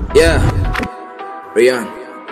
Yeah, Rion.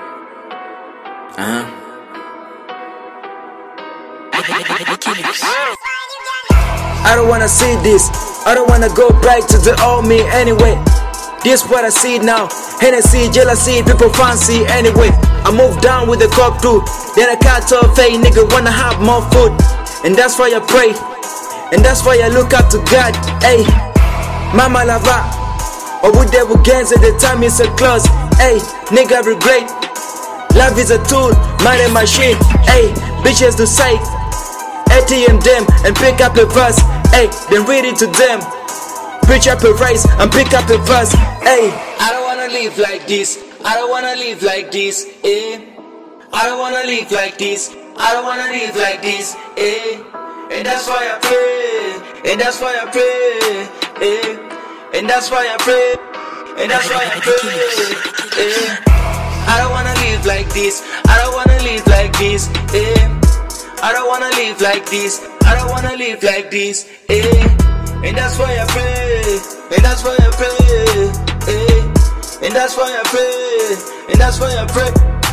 I don't wanna see this. I don't wanna go back to the old me anyway. This what I see now. Hennessy, jealousy, people fancy anyway. I moved down with the cock too. Then I cut off a nigga wanna have more food. And that's why I pray. And that's why I look up to God. Hey, Mama Lava. Or would they gains at the time is a close. Hey, nigga regret. Love is a tool, not a machine. Hey, bitches to say ATM them and pick up a verse. Hey, then read it to them. Preach up a race and pick up a verse. Hey, I don't wanna live like this. I don't wanna live like this. Eh. I don't wanna live like this. I don't wanna live like this. Eh. And that's why I pray. And that's why I pray. Eh. And that's why I pray. And that's why I pray. Eh. I don't wanna live like this. I don't wanna live like this. Eh. I don't wanna live like this. I don't wanna live like this. Eh. And that's why I pray. And that's why I pray. Eh. And that's why I pray. And that's why I pray.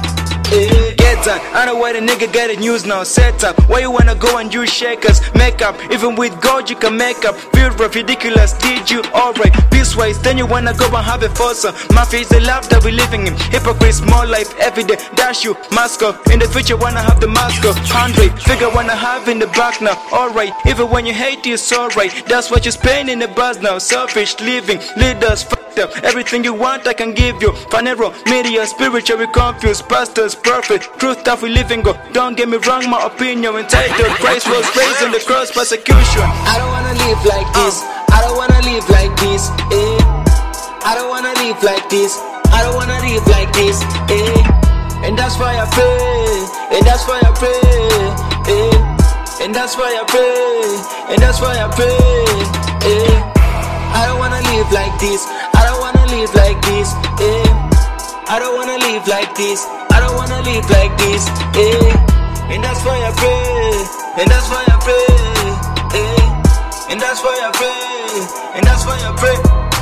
Get up, I know why the nigga get the news now. Set up, why you wanna go and use shakers? Makeup, even with gold you can make up. Feel rough, ridiculous, did you alright? Peace-wise, then you wanna go and have a fossil. Mafia is the life that we living in. Hypocrites, more life every day. Dash you, mask up. In the future wanna have the mask up. 100, figure wanna have in the back now. Alright, even when you hate it's alright. That's what you're spending in the buzz now. Selfish living, leaders, fucked up. Everything you want I can give you. Fanero, media, spiritual, we confused. Pastors, perfect, truth that we living go. Don't get me wrong, my opinion entitled. Christ was raised on the cross, persecution. I don't wanna live like this. I don't wanna live like this. Eh. I don't wanna live like this. I don't wanna live like this. Eh. And that's why I pray. And that's why I pray. Eh. And that's why I pray. And that's why I pray. Eh. I don't wanna live like this. I don't wanna live like this. Eh. I don't wanna live like this. I don't wanna live like this. Eh. And that's why I pray. And that's why I pray. Eh. And that's why I pray. And that's why I pray.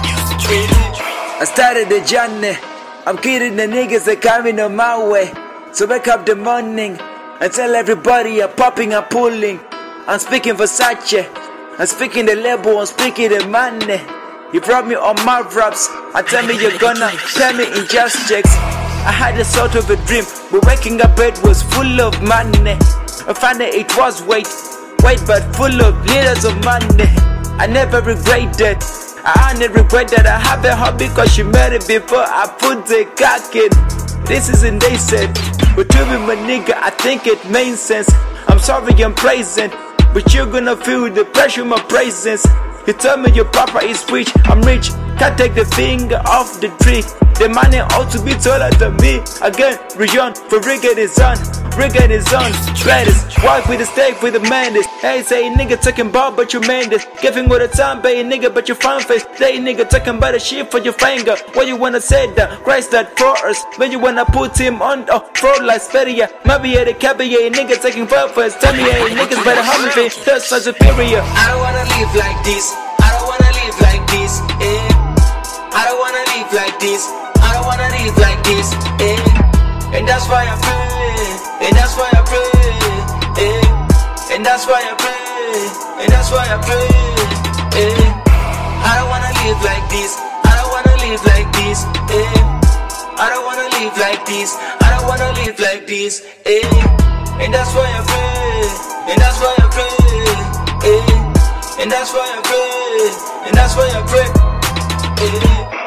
I started the journey. I'm kidding the niggas that coming on my way. So wake up the morning and tell everybody I'm popping, I'm pulling. I'm speaking Versace. I'm speaking the label, I'm speaking the money. You brought me on my raps. I tell me you're gonna pay me in just checks. I had a sort of a dream, but waking up bed was full of money. I found that it was weight, but full of liters of money. I never regretted. I only regret that I have a hobby, cause she made it before I put the cock in. This isn't they said, but to be my nigga, I think it makes sense. I'm sorry I'm praising, but you're gonna feel the pressure of my presence. You tell me your papa is rich, I'm rich. Can't take the finger off the tree. The money ought to be taller than me. Again, Rion, for Riggin is on. Riggin is on. Gladys, walk with the steak with the mandis. Hey, say nigga talking about but you made this. Giving all the time, baby nigga, but you front face. Say nigga talking about the shit for your finger. What you wanna say that? Christ that for us. When you wanna put him on the fraud like Speria. Maybe at the cabinet, nigga taking purpose. Tell me, hey, niggas better help me face. That's so superior. I don't wanna live like this. I don't wanna live like this. Eh. I don't wanna live like this. I don't wanna live like this. Eh. And that's why I pray. And that's why I pray. Eh. And that's why I pray. And that's why I pray. Eh. I don't wanna live like this. I don't wanna live like this. Eh. I don't wanna live like this. I don't wanna live like this. Eh. And that's why I pray. And that's why I pray. Eh. And that's why I pray. And that's why I pray.